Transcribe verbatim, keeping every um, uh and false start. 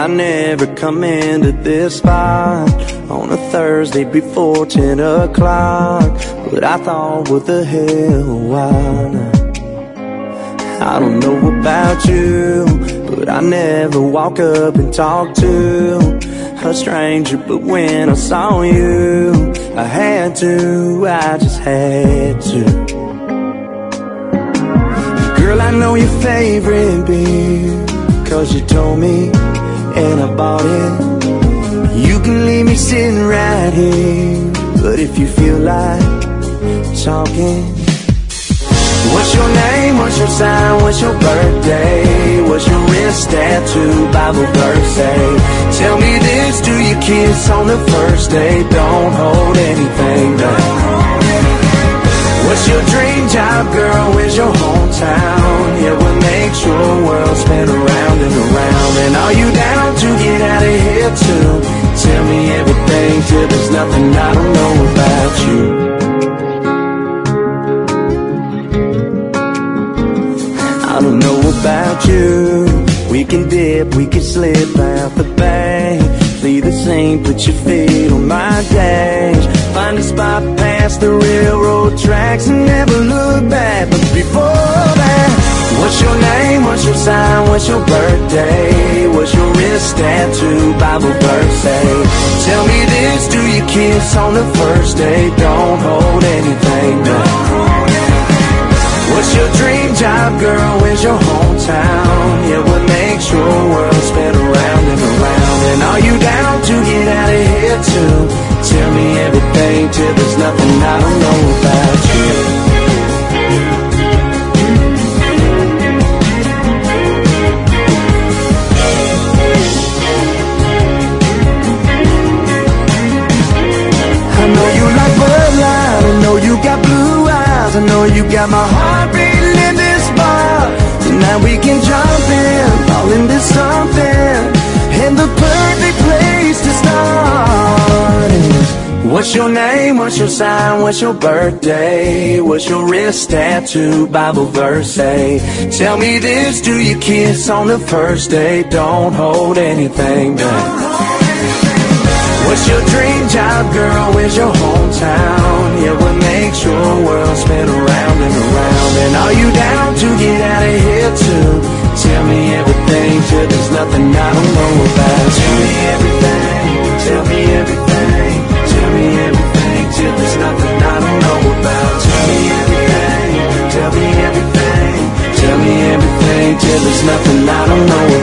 I never come into this spot on a Thursday before ten o'clock, but I thought, what the hell, why not? I don't know about you, but I never walk up and talk to a stranger. But when I saw you, I had to, I just had to. Girl, I know your favorite beer, cause you told me and I bought it. You can leave me sitting right here, but if you feel like talking, what's your name, what's your sign, what's your birthday, what's your wrist tattoo, Bible verse say? Tell me this, do you kiss on the first date? Don't hold anything back. What's your dream job, girl, where's your hometown? Yeah, what makes your world spin around and around? And are you down to get out of here too? Tell me everything till there's nothing I don't know about you. I don't know about you. We can dip, we can slip out the bank, play the same, put your feet on my dash, find a spot past the railroad tracks and never look back. But before that, what's your name, what's your sign, what's your birthday, what's your wrist tattoo, Bible verse say? Tell me this, do you kiss on the first date? Don't hold anything back. What's your dream job, girl, where's your hometown? Yeah, what makes your world spin around and around? And are you down to get out of here too? Tell me everything till there's nothing I don't know about you. I know you like Bud Light, I know you got blue eyes, I know you got my heart beating in this bar. Tonight we can jump in, fall into something, and the perfect place to start is, what's your name, what's your sign, what's your birthday, what's your wrist tattoo, Bible verse say? Tell me this, do you kiss on the first date? Don't hold anything back. What's your dream job, girl, where's your hometown? Yeah, what makes your world spin around and around? And are you down to get out of here too? Tell me everything till there's nothing I don't know about. Tell me everything, tell me everything, tell me everything till there's nothing I don't know about. Tell me everything, tell me everything, tell me everything till there's nothing I don't know about.